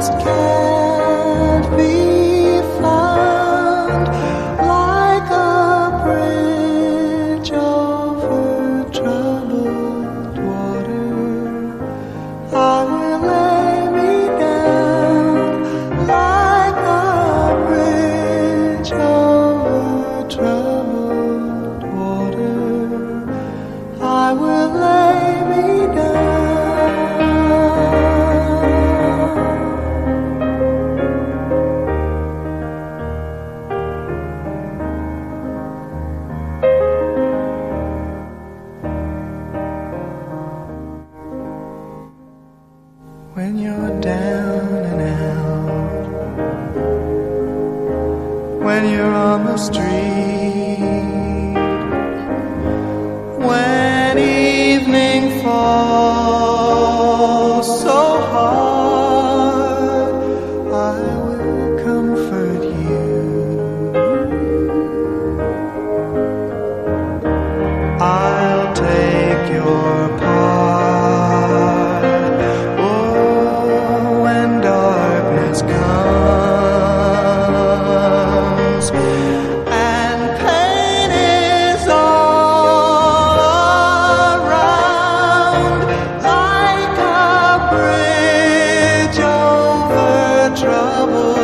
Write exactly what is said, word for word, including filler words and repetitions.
just can't be found, like a bridge over troubled water. I will lay me down, like a bridge over troubled water. I will lay me down. When you're down and out, when you're on the street, when evening falls so hard, I will comfort you. I'll take your part. Oh, when darkness comes and pain is all around, like a bridge over troubled